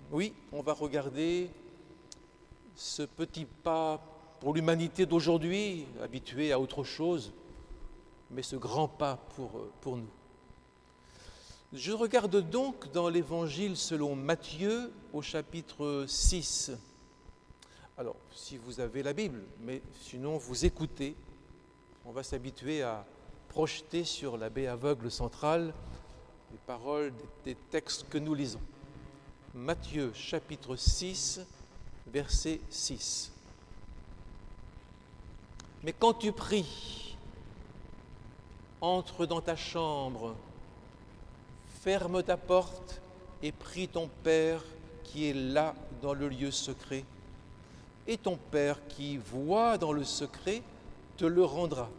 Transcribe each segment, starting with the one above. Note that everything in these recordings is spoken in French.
Oui, on va regarder ce petit pas pour l'humanité d'aujourd'hui, habituée à autre chose, mais ce grand pas pour nous. Je regarde donc dans l'Évangile selon Matthieu au chapitre 6. Alors, si vous avez la Bible, mais sinon vous écoutez, on va s'habituer à projeter sur la baie aveugle centrale les paroles des textes que nous lisons. Matthieu chapitre 6, verset 6. Mais quand tu pries, entre dans ta chambre, ferme ta porte et prie ton Père qui est là dans le lieu secret. Et ton Père qui voit dans le secret te le rendra.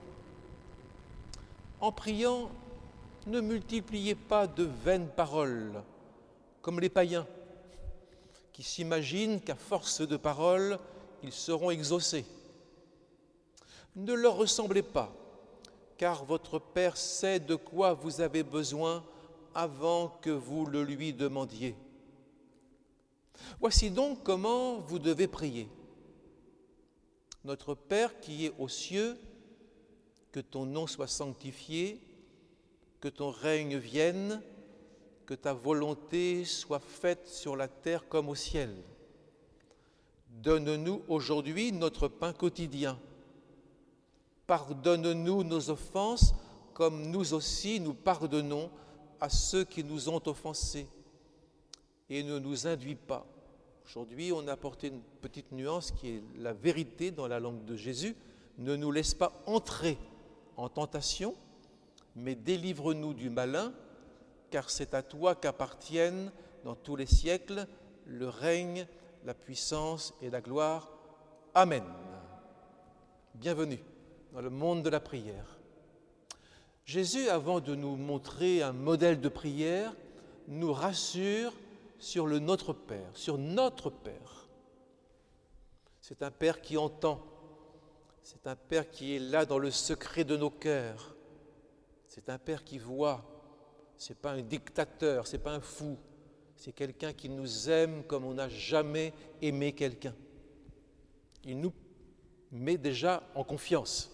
En priant, ne multipliez pas de vaines paroles, comme les païens, qui s'imaginent qu'à force de paroles, ils seront exaucés. Ne leur ressemblez pas, car votre Père sait de quoi vous avez besoin avant que vous le lui demandiez. Voici donc comment vous devez prier. Notre Père qui est aux cieux, que ton nom soit sanctifié, que ton règne vienne, que ta volonté soit faite sur la terre comme au ciel. Donne-nous aujourd'hui notre pain quotidien. Pardonne-nous nos offenses, comme nous aussi nous pardonnons à ceux qui nous ont offensés. Et ne nous induis pas. Aujourd'hui, on a apporté une petite nuance qui est la vérité dans la langue de Jésus. Ne nous laisse pas entrer en tentation, mais délivre-nous du malin, car c'est à toi qu'appartiennent dans tous les siècles le règne, la puissance et la gloire. Amen. Bienvenue dans le monde de la prière. Jésus, avant de nous montrer un modèle de prière, nous rassure sur le Notre Père, sur notre Père. C'est un Père qui entend, c'est un Père qui est là dans le secret de nos cœurs, c'est un Père qui voit, c'est pas un dictateur, c'est pas un fou, c'est quelqu'un qui nous aime comme on n'a jamais aimé quelqu'un. Il nous met déjà en confiance.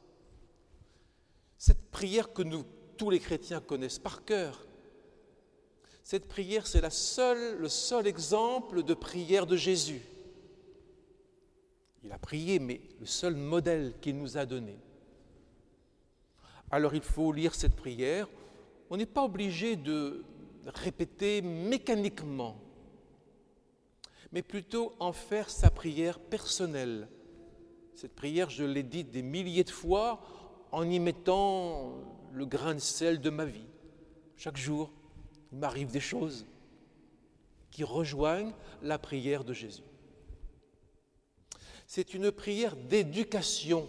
Cette prière que tous les chrétiens connaissent par cœur, cette prière, c'est le seul exemple de prière de Jésus. Il a prié, mais le seul modèle qu'il nous a donné. Alors il faut lire cette prière. On n'est pas obligé de répéter mécaniquement, mais plutôt en faire sa prière personnelle. Cette prière, je l'ai dite des milliers de fois, en y mettant le grain de sel de ma vie. Chaque jour, il m'arrive des choses qui rejoignent la prière de Jésus. C'est une prière d'éducation.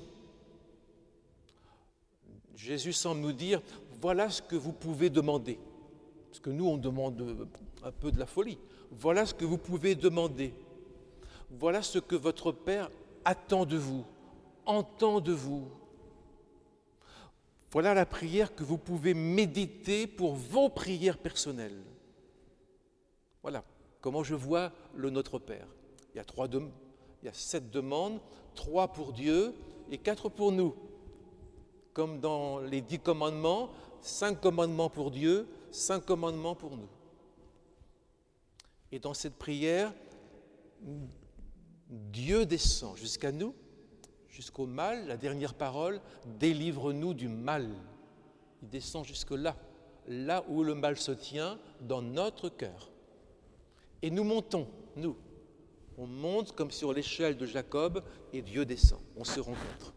Jésus semble nous dire, voilà ce que vous pouvez demander. Parce que nous, on demande un peu de la folie. Voilà ce que vous pouvez demander. Voilà ce que votre Père attend de vous, entend de vous. Voilà la prière que vous pouvez méditer pour vos prières personnelles. Voilà comment je vois le Notre Père. Il y a 7 demandes, 3 pour Dieu et 4 pour nous. Comme dans les 10 commandements, 5 commandements pour Dieu, 5 commandements pour nous. Et dans cette prière, Dieu descend jusqu'à nous, jusqu'au mal, la dernière parole, délivre-nous du mal. Il descend jusque là, là où le mal se tient, dans notre cœur. Et nous montons, nous. On monte comme sur l'échelle de Jacob et Dieu descend. On se rencontre.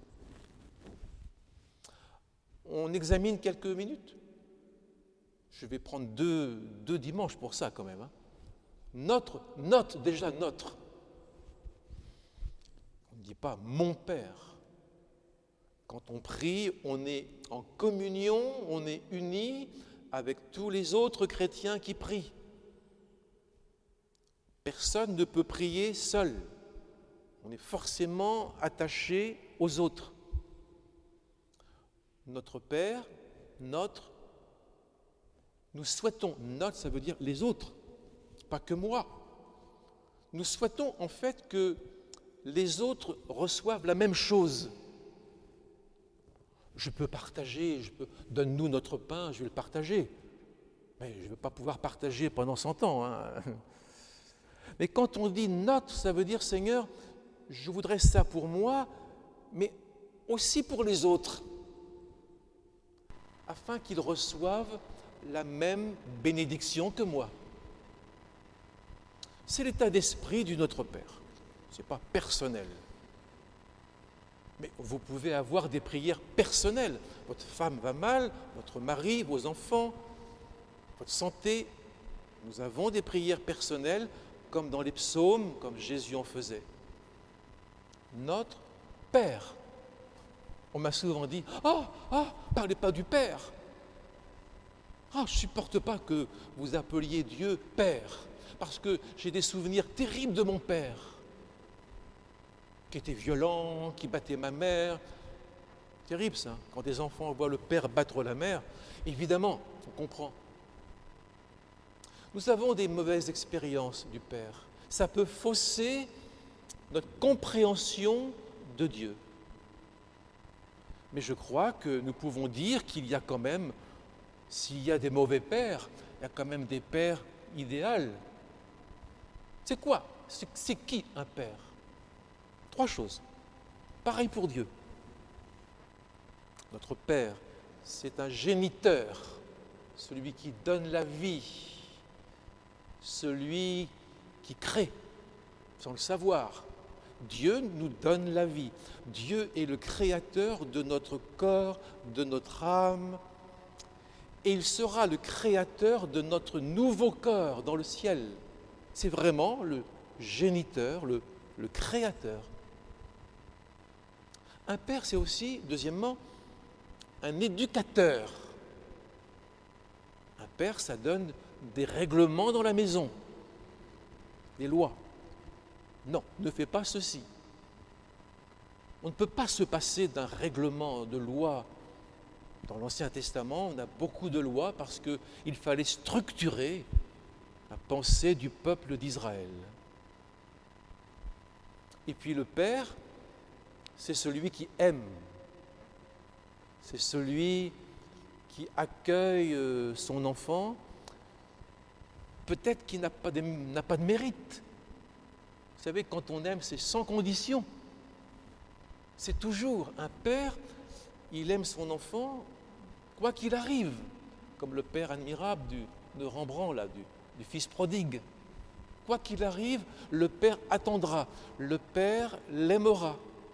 On examine quelques minutes. Je vais prendre deux dimanches pour ça quand même. Notre. On ne dit pas mon Père. Quand on prie, on est en communion, on est unis avec tous les autres chrétiens qui prient. Personne ne peut prier seul. On est forcément attaché aux autres. Notre Père, nous souhaitons, notre, ça veut dire les autres, pas que moi. Nous souhaitons en fait que les autres reçoivent la même chose. Je peux partager, donne-nous notre pain, je vais le partager. Mais je ne vais pas pouvoir partager pendant 100 ans. Hein. Mais quand on dit notre, ça veut dire, Seigneur, je voudrais ça pour moi, mais aussi pour les autres, afin qu'ils reçoivent la même bénédiction que moi. C'est l'état d'esprit du Notre Père. Ce n'est pas personnel. Mais vous pouvez avoir des prières personnelles. Votre femme va mal, votre mari, vos enfants, votre santé. Nous avons des prières personnelles, comme dans les psaumes, comme Jésus en faisait. Notre Père. On m'a souvent dit « parlez pas du Père !» je ne supporte pas que vous appeliez Dieu Père, parce que j'ai des souvenirs terribles de mon père, qui était violent, qui battait ma mère. Terrible ça, quand des enfants voient le père battre la mère, évidemment, on comprend. Nous avons des mauvaises expériences du Père. Ça peut fausser notre compréhension de Dieu. Mais je crois que nous pouvons dire qu'il y a quand même, s'il y a des mauvais pères, il y a quand même des pères idéaux. C'est quoi? C'est qui un père? 3 choses. Pareil pour Dieu. Notre Père, c'est un géniteur, celui qui donne la vie, celui qui crée, sans le savoir. Dieu nous donne la vie. Dieu est le créateur de notre corps, de notre âme, et il sera le créateur de notre nouveau corps dans le ciel. C'est vraiment le géniteur, le créateur. Un père, c'est aussi, deuxièmement, un éducateur. Un père, ça donne des règlements dans la maison, des lois. Non, ne fais pas ceci. On ne peut pas se passer d'un règlement de loi. Dans l'Ancien Testament, on a beaucoup de lois parce qu'il fallait structurer la pensée du peuple d'Israël. Et puis le Père, c'est celui qui aime. C'est celui qui accueille son enfant, peut-être qu'il n'a pas de mérite. Vous savez, quand on aime, c'est sans condition. C'est toujours un père, il aime son enfant, quoi qu'il arrive, comme le père admirable de Rembrandt, là, du fils prodigue. Quoi qu'il arrive, le père attendra, le père l'aimera.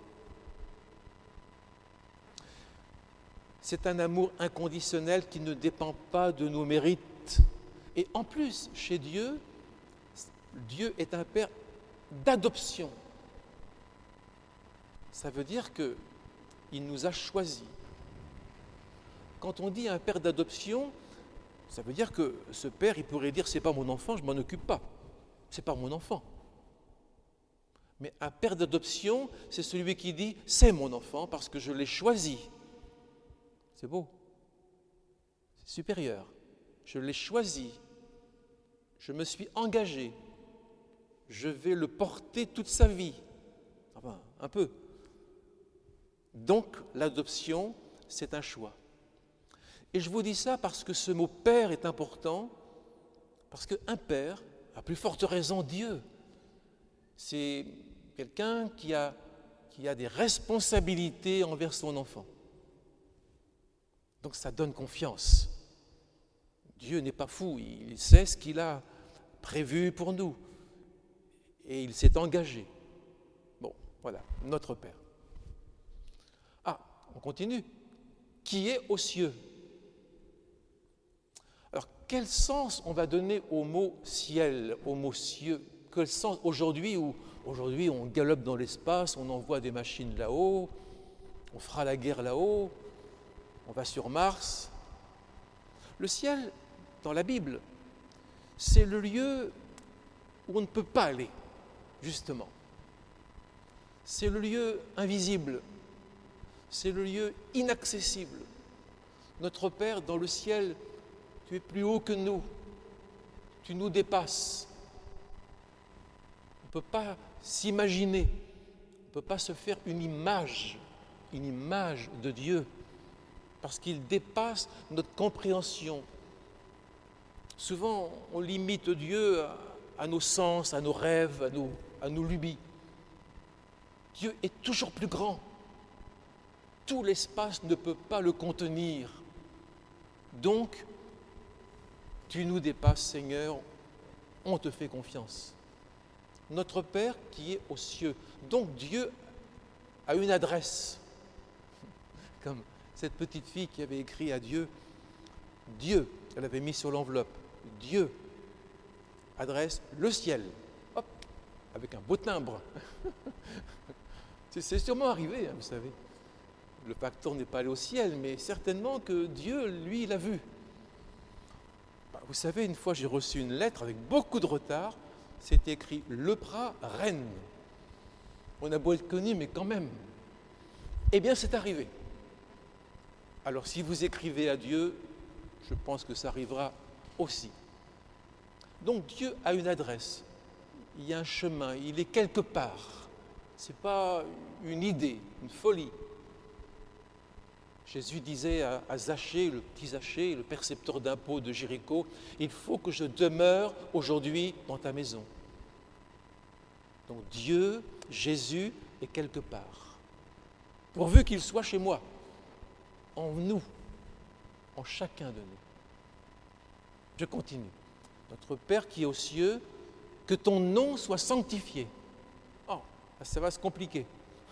C'est un amour inconditionnel qui ne dépend pas de nos mérites. Et en plus, chez Dieu, Dieu est un père d'adoption. Ça veut dire qu'il nous a choisis. Quand on dit un père d'adoption, ça veut dire que ce père, il pourrait dire « c'est pas mon enfant, je m'en occupe pas, c'est pas mon enfant ». Mais un père d'adoption, c'est celui qui dit « c'est mon enfant parce que je l'ai choisi ». C'est beau, c'est supérieur. Je l'ai choisi, je me suis engagé, je vais le porter toute sa vie. Enfin, un peu. Donc, l'adoption, c'est un choix. Et je vous dis ça parce que ce mot « père » est important, parce qu'un père, à plus forte raison Dieu, c'est quelqu'un qui a des responsabilités envers son enfant. Donc ça donne confiance. Dieu n'est pas fou, il sait ce qu'il a prévu pour nous. Et il s'est engagé. Bon, voilà, notre Père. On continue. Qui est aux cieux? Alors, quel sens on va donner au mot ciel, au mot cieux? Quel sens aujourd'hui on galope dans l'espace, on envoie des machines là-haut, on fera la guerre là-haut, on va sur Mars. Le ciel, dans la Bible, c'est le lieu où on ne peut pas aller, justement. C'est le lieu invisible. C'est le lieu inaccessible. Notre Père, dans le ciel, tu es plus haut que nous. Tu nous dépasses. On ne peut pas s'imaginer, on ne peut pas se faire une image de Dieu, parce qu'il dépasse notre compréhension. Souvent, on limite Dieu à nos sens, à nos rêves, à nos lubies. Dieu est toujours plus grand. Tout l'espace ne peut pas le contenir. Donc, tu nous dépasses, Seigneur, on te fait confiance. Notre Père qui est aux cieux. Donc Dieu a une adresse. Comme cette petite fille qui avait écrit à Dieu, Dieu, elle avait mis sur l'enveloppe, Dieu, adresse le ciel. Hop, avec un beau timbre. C'est sûrement arrivé, vous savez. Le facteur n'est pas allé au ciel, mais certainement que Dieu, lui, il l'a vu. Vous savez, une fois, j'ai reçu une lettre avec beaucoup de retard. C'était écrit « Lepra, Rennes ». On a beau être connu, mais quand même. Eh bien, c'est arrivé. Alors, si vous écrivez à Dieu, je pense que ça arrivera aussi. Donc, Dieu a une adresse. Il y a un chemin, il est quelque part. Ce n'est pas une idée, une folie. Jésus disait à Zachée, le petit Zachée, le percepteur d'impôts de Jéricho, « Il faut que je demeure aujourd'hui dans ta maison. » Donc Dieu, Jésus, est quelque part. Pourvu qu'il soit chez moi, en nous, en chacun de nous. Je continue. Notre Père qui est aux cieux, que ton nom soit sanctifié. Oh, ça va se compliquer.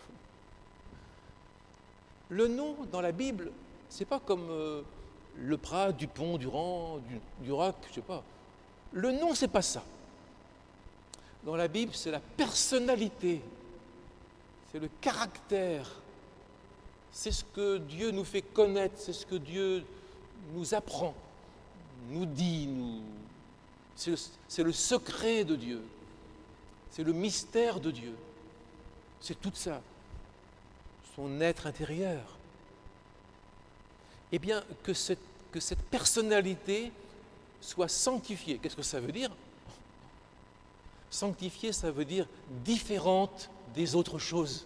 Le nom dans la Bible, c'est pas comme le Prat, Dupont, Durand, Durac, je sais pas. Le nom, c'est pas ça. Dans la Bible, c'est la personnalité, c'est le caractère, c'est ce que Dieu nous fait connaître, c'est ce que Dieu nous apprend, nous dit, c'est le secret de Dieu, c'est le mystère de Dieu, c'est tout ça. Son être intérieur. Eh bien, que cette personnalité soit sanctifiée. Qu'est-ce que ça veut dire? Sanctifiée, ça veut dire différente des autres choses.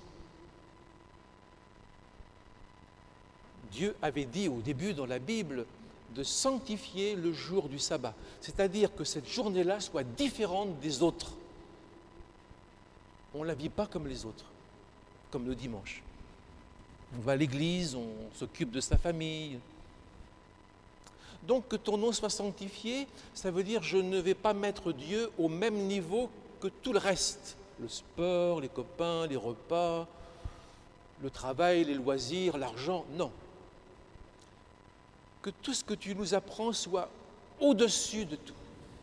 Dieu avait dit au début dans la Bible de sanctifier le jour du sabbat, c'est-à-dire que cette journée-là soit différente des autres. On ne la vit pas comme les autres, comme le dimanche. On va à l'église, on s'occupe de sa famille. Donc que ton nom soit sanctifié, ça veut dire je ne vais pas mettre Dieu au même niveau que tout le reste. Le sport, les copains, les repas, le travail, les loisirs, l'argent, non. Que tout ce que tu nous apprends soit au-dessus de tout.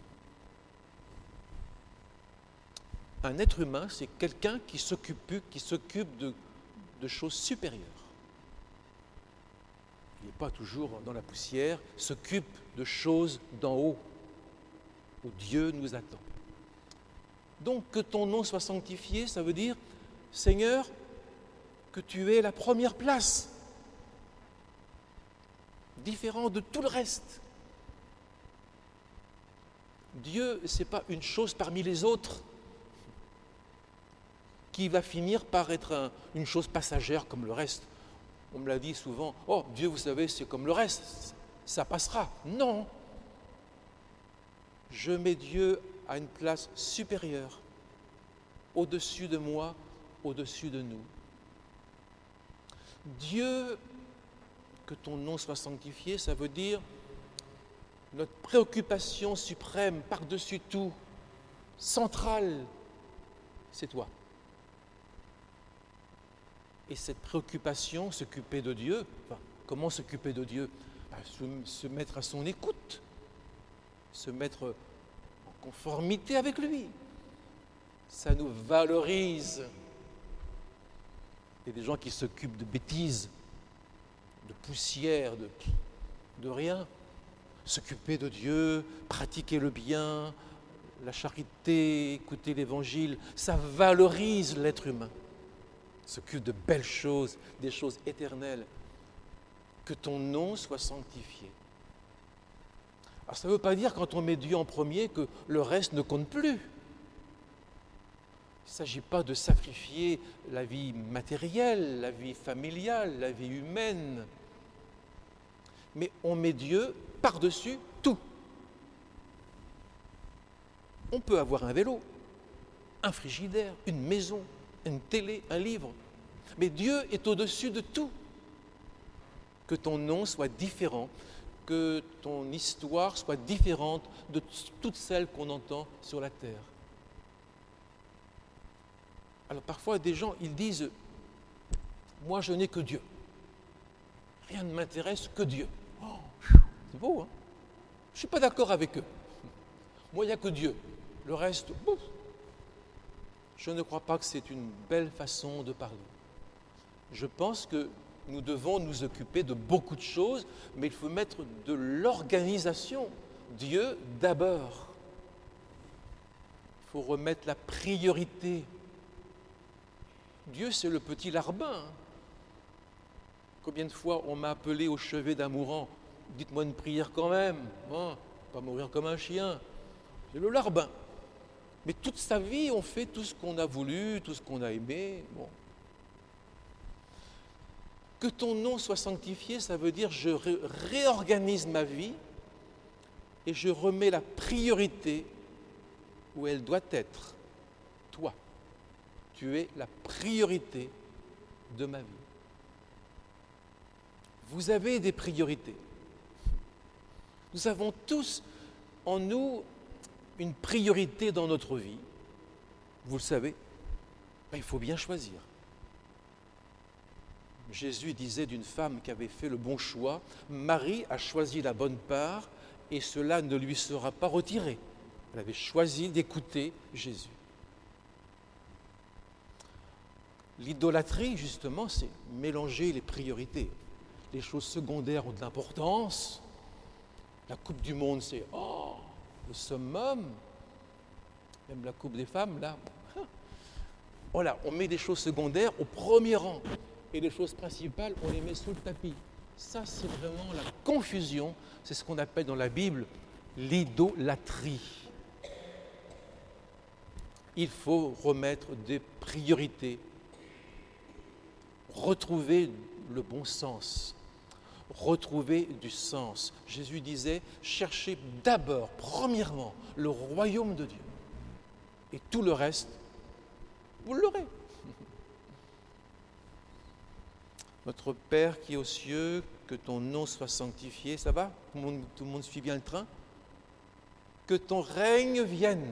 Un être humain, c'est quelqu'un qui s'occupe de choses supérieures. Il n'est pas toujours dans la poussière, s'occupe de choses d'en haut, où Dieu nous attend. Donc que ton nom soit sanctifié, ça veut dire, Seigneur, que tu aies la première place, différent de tout le reste. Dieu, ce n'est pas une chose parmi les autres qui va finir par être une chose passagère comme le reste. On me l'a dit souvent, « Oh, Dieu, vous savez, c'est comme le reste, ça passera. » Non. Je mets Dieu à une place supérieure, au-dessus de moi, au-dessus de nous. Dieu, que ton nom soit sanctifié, ça veut dire notre préoccupation suprême, par-dessus tout, centrale, c'est toi. Et cette préoccupation, s'occuper de Dieu, comment s'occuper de Dieu? Se mettre à son écoute, se mettre en conformité avec lui. Ça nous valorise. Il y a des gens qui s'occupent de bêtises, de poussière, de rien. S'occuper de Dieu, pratiquer le bien, la charité, écouter l'Évangile, ça valorise l'être humain. S'occupe de belles choses, des choses éternelles. Que ton nom soit sanctifié. Alors ça ne veut pas dire quand on met Dieu en premier que le reste ne compte plus. Il ne s'agit pas de sacrifier la vie matérielle, la vie familiale, la vie humaine. Mais on met Dieu par-dessus tout. On peut avoir un vélo, un frigidaire, une maison, une télé, un livre. Mais Dieu est au-dessus de tout. Que ton nom soit différent, que ton histoire soit différente de toutes celles qu'on entend sur la terre. Alors parfois des gens, ils disent « Moi je n'ai que Dieu. Rien ne m'intéresse que Dieu. Oh, » c'est beau, hein? Je ne suis pas d'accord avec eux. Moi, il n'y a que Dieu. Le reste, bouf. Je ne crois pas que c'est une belle façon de parler. Je pense que nous devons nous occuper de beaucoup de choses, mais il faut mettre de l'organisation. Dieu d'abord. Il faut remettre la priorité. Dieu, c'est le petit larbin. Combien de fois on m'a appelé au chevet d'un mourant, dites-moi une prière quand même, hein, pas mourir comme un chien. C'est le larbin. Mais toute sa vie, on fait tout ce qu'on a voulu, tout ce qu'on a aimé. Bon. Que ton nom soit sanctifié, ça veut dire je réorganise ma vie et je remets la priorité où elle doit être. Toi, tu es la priorité de ma vie. Vous avez des priorités. Nous avons tous en nous une priorité dans notre vie. Vous le savez, il faut bien choisir. Jésus disait d'une femme qui avait fait le bon choix, Marie a choisi la bonne part et cela ne lui sera pas retiré. Elle avait choisi d'écouter Jésus. L'idolâtrie, justement, c'est mélanger les priorités. Les choses secondaires ont de l'importance. La Coupe du Monde, c'est le summum. Même la Coupe des femmes, là. Voilà, on met des choses secondaires au premier rang. Et les choses principales, on les met sous le tapis. Ça, c'est vraiment la confusion. C'est ce qu'on appelle dans la Bible l'idolâtrie. Il faut remettre des priorités. Retrouver le bon sens. Retrouver du sens. Jésus disait, cherchez d'abord, premièrement, le royaume de Dieu. Et tout le reste, vous l'aurez. Notre Père qui est aux cieux, que ton nom soit sanctifié, ça va? Tout le monde suit bien le train? Que ton règne vienne.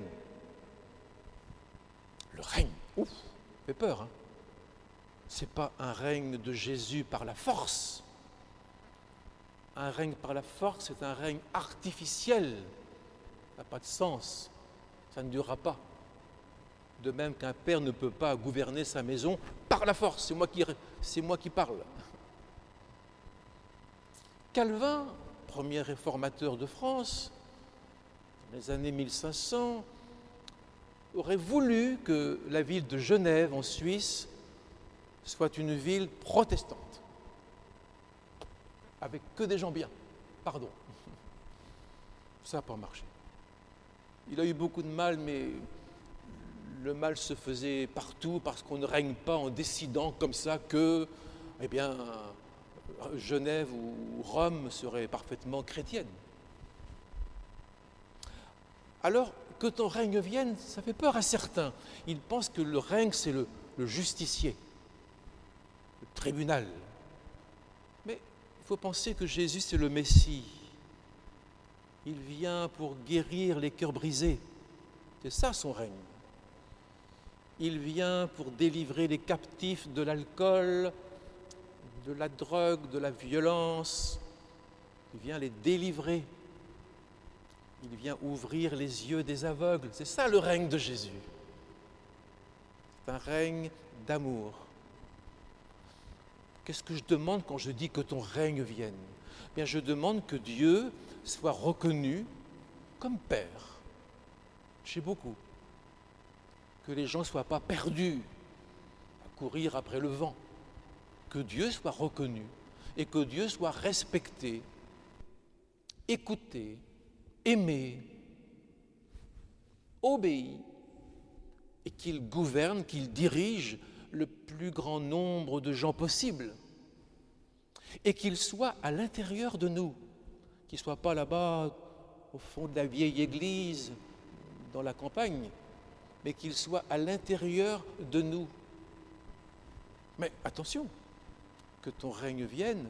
Le règne, ouf, ça fait peur, hein? Ce n'est pas un règne de Jésus par la force. Un règne par la force, c'est un règne artificiel. Ça n'a pas de sens. Ça ne durera pas. De même qu'un père ne peut pas gouverner sa maison par la force. C'est moi qui parle. Calvin, premier réformateur de France, dans les années 1500, aurait voulu que la ville de Genève, en Suisse, soit une ville protestante. Avec que des gens bien. Pardon. Ça n'a pas marché. Il a eu beaucoup de mal, mais le mal se faisait partout parce qu'on ne règne pas en décidant comme ça que, Genève ou Rome seraient parfaitement chrétiennes. Alors, que ton règne vienne, ça fait peur à certains. Ils pensent que le règne, c'est le justicier, le tribunal. Mais il faut penser que Jésus, c'est le Messie. Il vient pour guérir les cœurs brisés. C'est ça son règne. Il vient pour délivrer les captifs de l'alcool, de la drogue, de la violence. Il vient les délivrer. Il vient ouvrir les yeux des aveugles. C'est ça le règne de Jésus. C'est un règne d'amour. Qu'est-ce que je demande quand je dis que ton règne vienne? Bien, je demande que Dieu soit reconnu comme Père chez beaucoup. Que les gens ne soient pas perdus à courir après le vent. Que Dieu soit reconnu et que Dieu soit respecté, écouté, aimé, obéi et qu'il gouverne, qu'il dirige le plus grand nombre de gens possible et qu'il soit à l'intérieur de nous, qu'il ne soit pas là-bas au fond de la vieille église dans la campagne, mais qu'il soit à l'intérieur de nous. Mais attention, que ton règne vienne,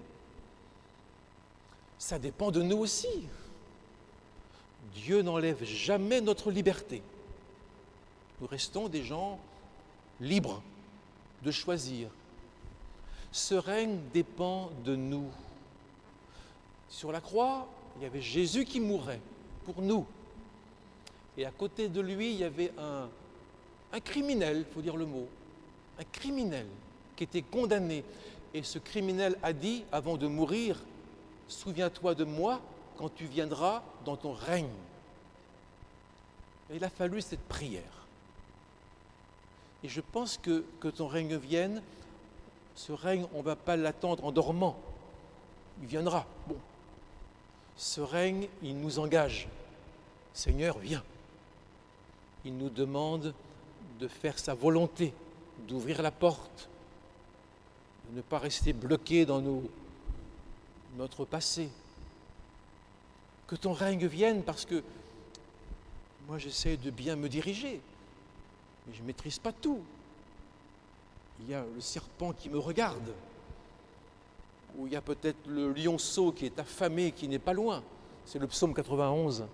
ça dépend de nous aussi. Dieu n'enlève jamais notre liberté. Nous restons des gens libres de choisir. Ce règne dépend de nous. Sur la croix, il y avait Jésus qui mourait pour nous. Et à côté de lui, il y avait un criminel, il faut dire le mot, un criminel qui était condamné. Et ce criminel a dit, avant de mourir, « Souviens-toi de moi quand tu viendras dans ton règne. » Et il a fallu cette prière. Et je pense que ton règne vienne, ce règne, on ne va pas l'attendre en dormant. Il viendra. Bon. Ce règne, il nous engage. Seigneur, viens. Il nous demande de faire sa volonté, d'ouvrir la porte, de ne pas rester bloqué dans notre passé. Que ton règne vienne parce que moi j'essaie de bien me diriger, mais je ne maîtrise pas tout. Il y a le serpent qui me regarde, ou il y a peut-être le lionceau qui est affamé, qui n'est pas loin. C'est le psaume 91.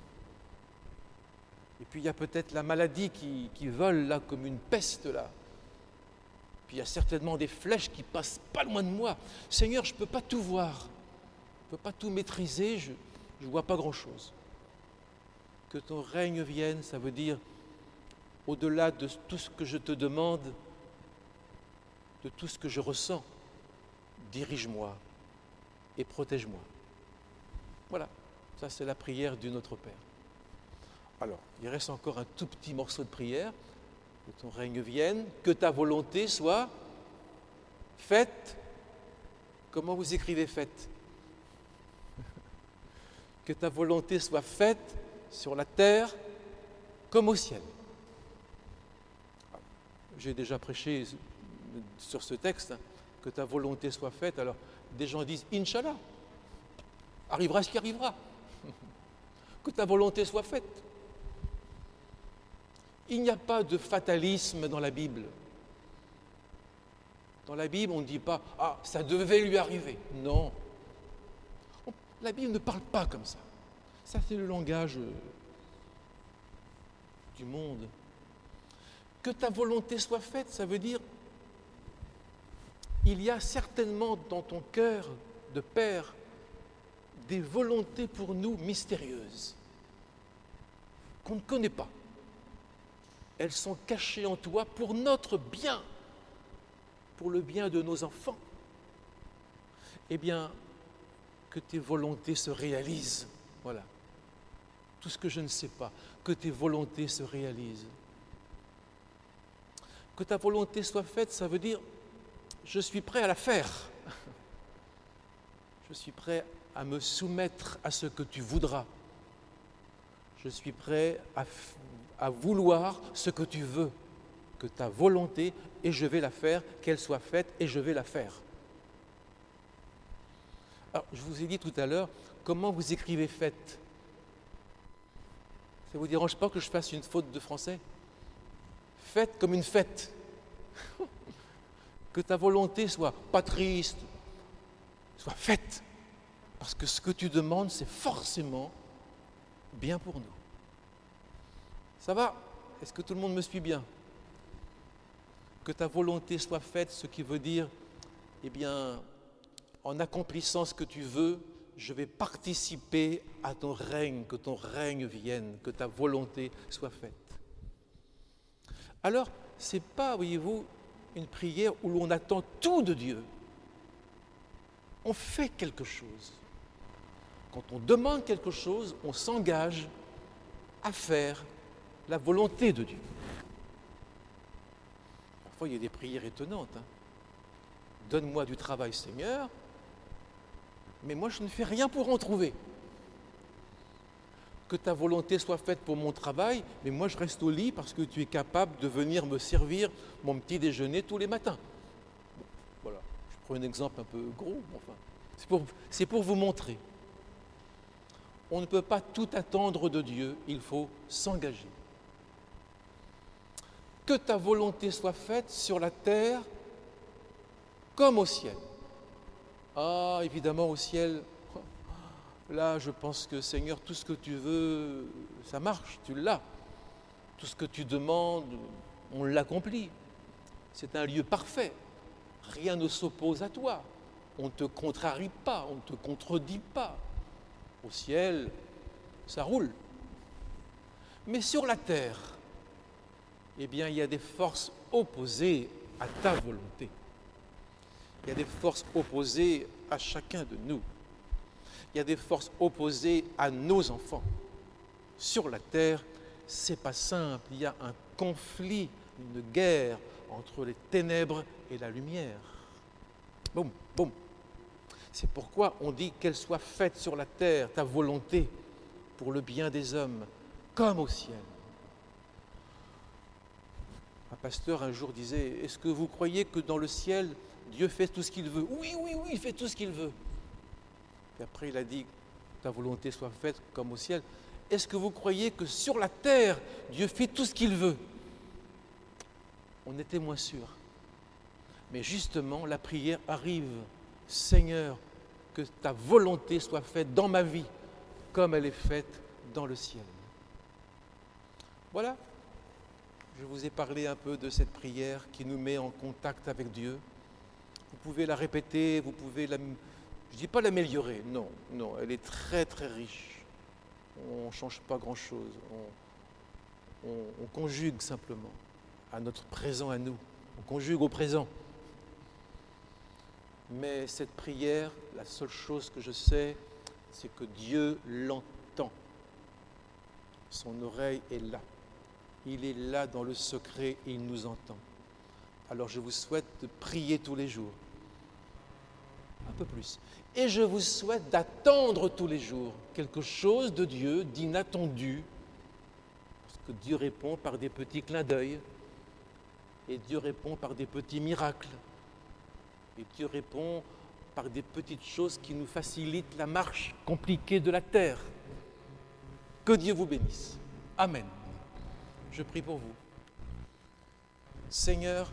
Et puis il y a peut-être la maladie qui vole là comme une peste là. Puis il y a certainement des flèches qui passent pas loin de moi. Seigneur, je ne peux pas tout voir, je ne peux pas tout maîtriser, je ne vois pas grand-chose. Que ton règne vienne, ça veut dire, au-delà de tout ce que je te demande, de tout ce que je ressens, dirige-moi et protège-moi. Voilà, ça c'est la prière du Notre Père. Alors, il reste encore un tout petit morceau de prière. Que ton règne vienne, que ta volonté soit faite. Comment vous écrivez faite? Que ta volonté soit faite sur la terre comme au ciel. J'ai déjà prêché sur ce texte, que ta volonté soit faite. Alors, des gens disent, Inch'Allah, arrivera ce qui arrivera. Que ta volonté soit faite. Il n'y a pas de fatalisme dans la Bible. Dans la Bible, on ne dit pas « Ah, ça devait lui arriver ». Non. La Bible ne parle pas comme ça. Ça, c'est le langage du monde. Que ta volonté soit faite, ça veut dire il y a certainement dans ton cœur de Père des volontés pour nous mystérieuses qu'on ne connaît pas. Elles sont cachées en toi pour notre bien, pour le bien de nos enfants. Eh bien, que tes volontés se réalisent. Voilà. Tout ce que je ne sais pas, que tes volontés se réalisent. Que ta volonté soit faite, ça veut dire, je suis prêt à la faire. Je suis prêt à me soumettre à ce que tu voudras. Je suis prêt à vouloir ce que tu veux, que ta volonté, et je vais la faire, qu'elle soit faite, et je vais la faire. Alors, je vous ai dit tout à l'heure, comment vous écrivez « faites » ? Ça ne vous dérange pas que je fasse une faute de français ? Faites comme une fête. Que ta volonté soit pas triste, soit faite. Parce que ce que tu demandes, c'est forcément bien pour nous. Ça va? Est-ce que tout le monde me suit bien? Que ta volonté soit faite, ce qui veut dire, eh bien, en accomplissant ce que tu veux, je vais participer à ton règne, que ton règne vienne, que ta volonté soit faite. Alors, ce n'est pas, voyez-vous, une prière où l'on attend tout de Dieu. On fait quelque chose. Quand on demande quelque chose, on s'engage à faire la volonté de Dieu. Parfois, il y a des prières étonnantes. Donne-moi du travail, Seigneur, mais moi, je ne fais rien pour en trouver. que ta volonté soit faite pour mon travail, mais moi je reste au lit parce que tu es capable de venir me servir mon petit déjeuner tous les matins. Bon, voilà, je prends un exemple un peu gros, enfin, c'est pour vous montrer. On ne peut pas tout attendre de Dieu, il faut s'engager. Que ta volonté soit faite sur la terre comme au ciel. Ah, évidemment, au ciel, là, je pense que Seigneur, tout ce que tu veux, ça marche, tu l'as. Tout ce que tu demandes, on l'accomplit. C'est un lieu parfait. Rien ne s'oppose à toi. On ne te contrarie pas, on ne te contredit pas. Au ciel, ça roule. Mais sur la terre, eh bien, il y a des forces opposées à ta volonté. Il y a des forces opposées à chacun de nous. Il y a des forces opposées à nos enfants. Sur la terre, c'est pas simple. Il y a un conflit, une guerre entre les ténèbres et la lumière. Boum, boum. C'est pourquoi on dit qu'elle soit faite sur la terre, ta volonté, pour le bien des hommes, comme au ciel. Un pasteur un jour disait, est-ce que vous croyez que dans le ciel, Dieu fait tout ce qu'il veut? Oui, oui, oui, il fait tout ce qu'il veut. Et après, il a dit, ta volonté soit faite comme au ciel. Est-ce que vous croyez que sur la terre, Dieu fait tout ce qu'il veut? On était moins sûr. Mais justement, la prière arrive. Seigneur, que ta volonté soit faite dans ma vie, comme elle est faite dans le ciel. Voilà, je vous ai parlé un peu de cette prière qui nous met en contact avec Dieu. Vous pouvez la répéter, vous pouvez la... Je ne dis pas l'améliorer, non, non, elle est très très riche. On ne change pas grand-chose, on conjugue simplement à notre présent à nous, on conjugue au présent. Mais cette prière, la seule chose que je sais, c'est que Dieu l'entend. Son oreille est là. Il est là dans le secret et il nous entend. Alors je vous souhaite de prier tous les jours. Un peu plus. Et je vous souhaite d'attendre tous les jours quelque chose de Dieu, d'inattendu. Parce que Dieu répond par des petits clins d'œil. Et Dieu répond par des petits miracles. Et Dieu répond par des petites choses qui nous facilitent la marche compliquée de la terre. Que Dieu vous bénisse. Amen. Je prie pour vous. Seigneur,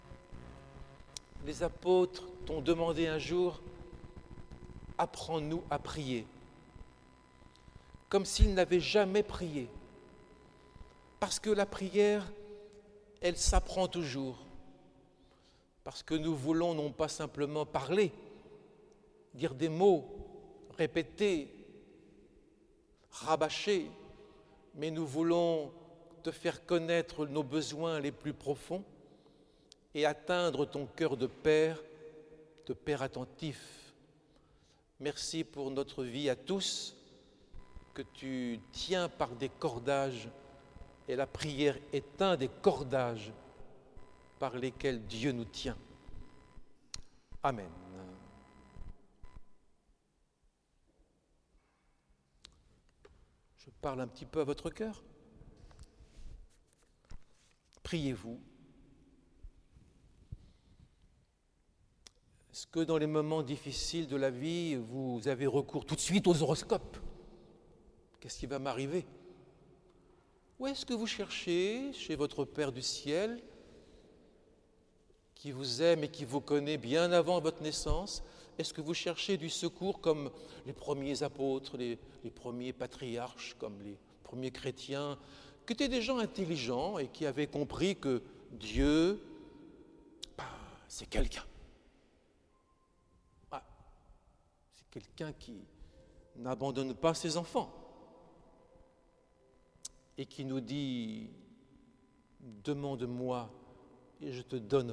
les apôtres t'ont demandé un jour, apprends-nous à prier, comme s'ils n'avaient jamais prié. Parce que la prière, elle s'apprend toujours. Parce que nous voulons non pas simplement parler, dire des mots, répéter, rabâcher, mais nous voulons te faire connaître nos besoins les plus profonds et atteindre ton cœur de Père attentif. Merci pour notre vie à tous, que tu tiens par des cordages, et la prière est un des cordages par lesquels Dieu nous tient. Amen. Je parle un petit peu à votre cœur. Priez-vous. Est-ce que dans les moments difficiles de la vie, vous avez recours tout de suite aux horoscopes? Qu'est-ce qui va m'arriver? Ou est-ce que vous cherchez chez votre Père du ciel, qui vous aime et qui vous connaît bien avant votre naissance, est-ce que vous cherchez du secours comme les premiers apôtres, les premiers patriarches, comme les premiers chrétiens, qui étaient des gens intelligents et qui avaient compris que Dieu, c'est quelqu'un. C'est quelqu'un qui n'abandonne pas ses enfants et qui nous dit « Demande-moi et je te donnerai ».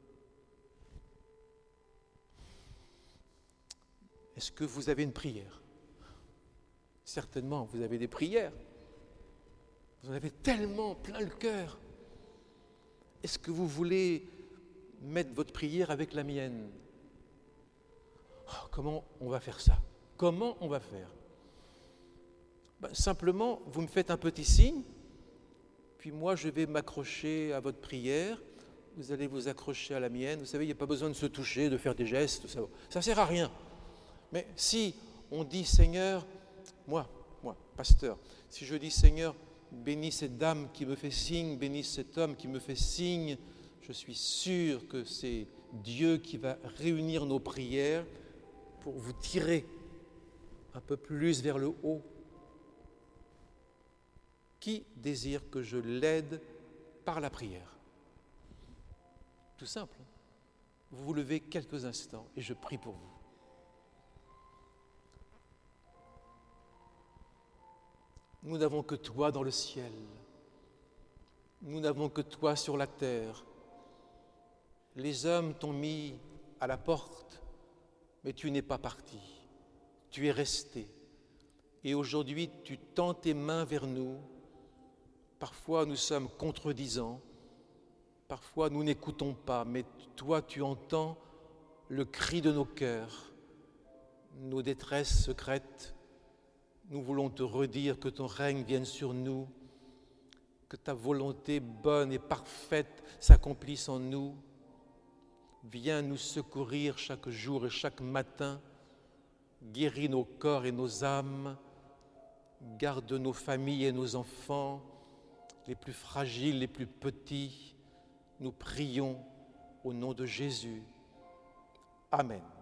Est-ce que vous avez une prière? Certainement, vous avez des prières. Vous en avez tellement plein le cœur. Est-ce que vous voulez mettre votre prière avec la mienne? Comment on va faire ça? Comment on va faire? Simplement, vous me faites un petit signe, puis moi je vais m'accrocher à votre prière, vous allez vous accrocher à la mienne. Vous savez, il n'y a pas besoin de se toucher, de faire des gestes, ça ne sert à rien. Mais si on dit Seigneur, moi, pasteur, si je dis Seigneur, bénis cette dame qui me fait signe, bénis cet homme qui me fait signe, je suis sûr que c'est Dieu qui va réunir nos prières pour vous tirer un peu plus vers le haut. Qui désire que je l'aide par la prière? Tout simple. Vous vous levez quelques instants et je prie pour vous. Nous n'avons que toi dans le ciel. Nous n'avons que toi sur la terre. Les hommes t'ont mis à la porte, mais tu n'es pas parti. Tu es resté. Et aujourd'hui, tu tends tes mains vers nous. Parfois, nous sommes contredisants. Parfois, nous n'écoutons pas, mais toi, tu entends le cri de nos cœurs, nos détresses secrètes. Nous voulons te redire que ton règne vienne sur nous, que ta volonté bonne et parfaite s'accomplisse en nous. Viens nous secourir chaque jour et chaque matin. Guéris nos corps et nos âmes. Garde nos familles et nos enfants, les plus fragiles, les plus petits. Nous prions au nom de Jésus. Amen.